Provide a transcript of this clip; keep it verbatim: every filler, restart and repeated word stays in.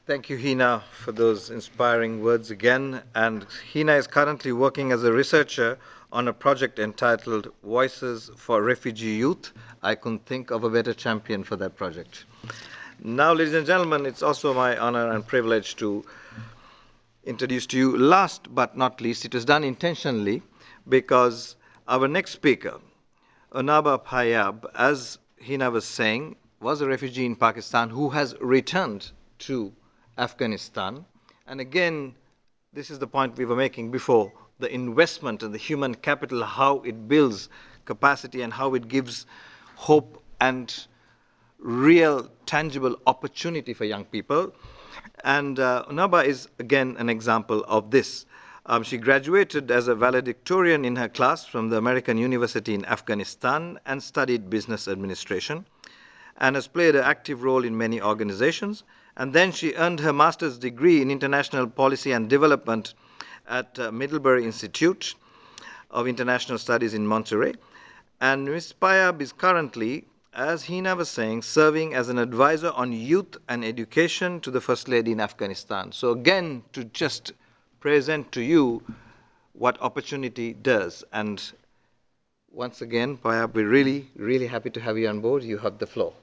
Thank you, Hina, for those inspiring words again. And Hina is currently working as a researcher on a project entitled Voices for Refugee Youth. I couldn't think of a better champion for that project. Now, ladies and gentlemen, it's also my honor and privilege to introduce to you, last but not least, it was done intentionally because our next speaker, Onaba Payab, as Hina was saying, was a refugee in Pakistan who has returned to Afghanistan. And again, this is the point we were making before, the investment in the human capital, how it builds capacity and how it gives hope and real tangible opportunity for young people. And uh, Unaba is again an example of this. Um, she graduated as a valedictorian in her class from the American University in Afghanistan and studied business administration and has played an active role in many organizations. And then she earned her master's degree in international policy and development at uh, Middlebury Institute of International Studies in Monterey. And Miz Payab is currently, as Hina was saying, serving as an advisor on youth and education to the First Lady in Afghanistan. So again, to just present to you what opportunity does. And once again, Payab, we're really, really happy to have you on board. You have the floor.